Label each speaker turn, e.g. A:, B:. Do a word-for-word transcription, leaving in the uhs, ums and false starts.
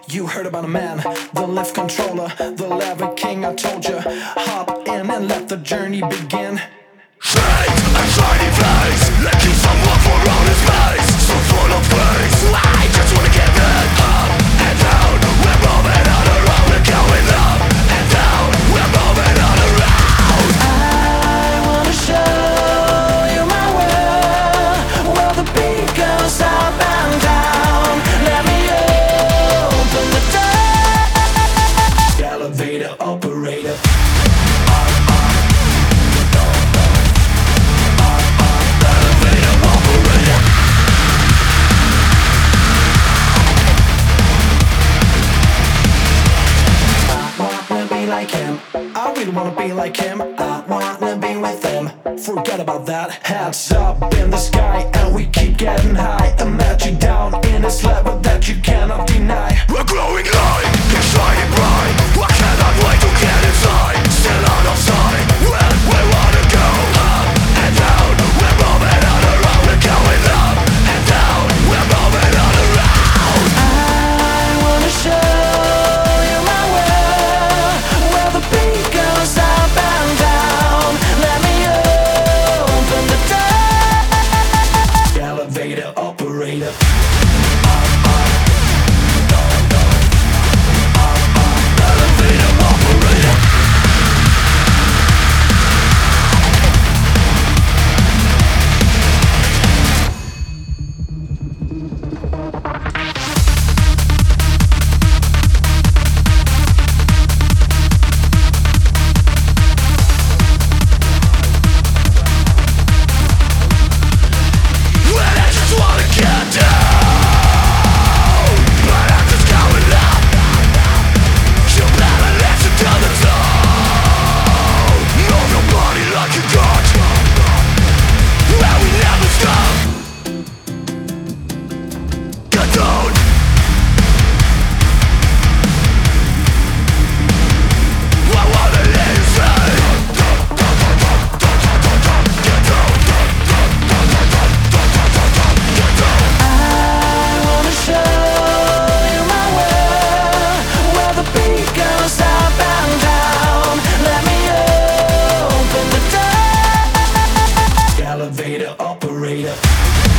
A: You heard about a man, the lift controller, the lever king. I told you, hop in and let the journey begin.
B: Fate, a shiny face, lacking someone for outer space, so full of grace. I just wanna get it up and down. We're moving on around, we're going up and down. We're moving on around.
A: I wanna show you my world, where the beat goes up and down. Let me open the door. Elevator operator. Like him, I really wanna be like him. I wanna be with him. Forget about that. Heads up in the sky, and we keep getting high. Imagine down in this level that you cannot deny.
B: We're growing light, keep shining bright. I cannot wait to get inside. Still out of sight, when we wanna go up and down. We're moving on around, we're going up and down. We're moving on around.
A: I wanna show operator. Elevator operator.